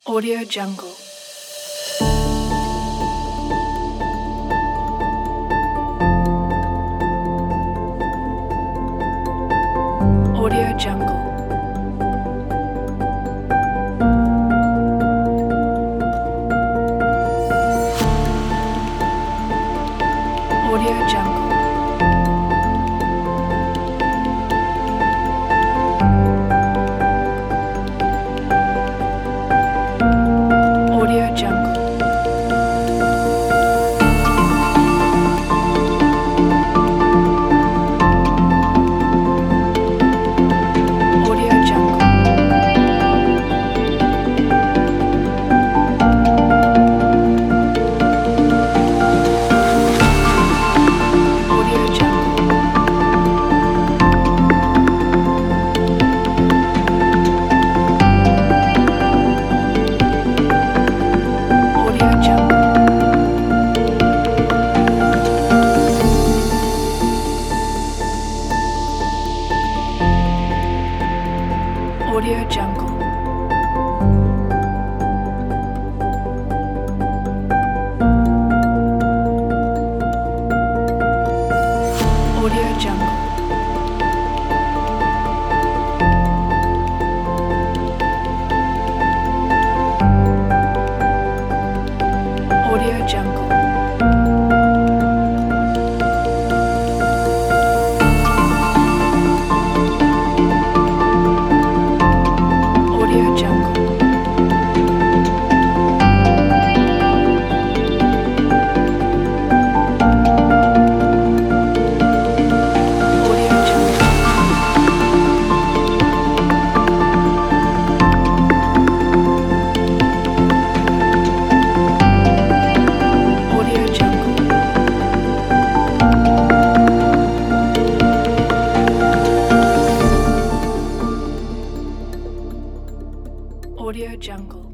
Audio Jungle. Audio Jungle. Audio Jungle. Audio Jungle. Audio Jungle. Audio Jungle. Audio Jungle. Audio Jungle. Audio Jungle. Audio Jungle. Audio Jungle. Audio Jungle. Audio Jungle. Audio Jungle.